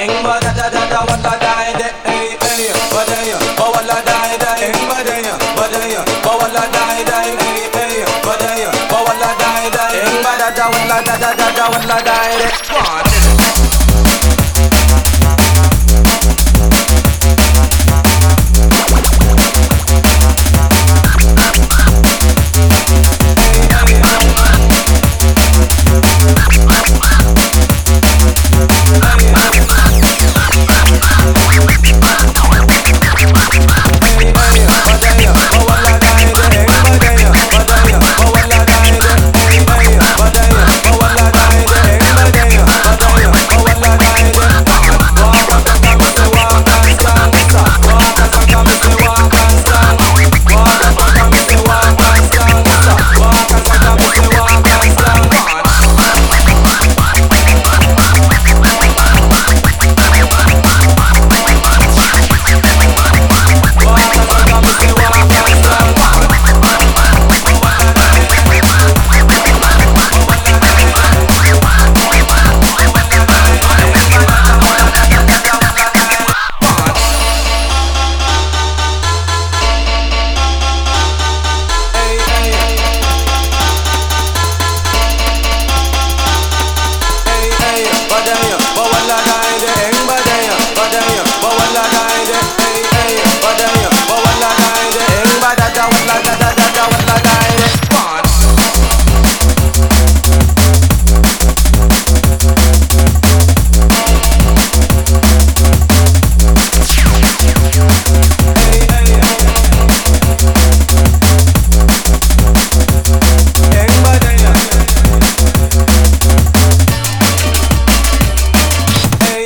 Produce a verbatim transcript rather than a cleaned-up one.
ing ba da da da da walla dai de ey ey ba dai ba walla dai dai ing ba dai ba dai ba walla dai dai ey ey ba dai ba walla dai dai ing ba da da walla da da da da walla dai de.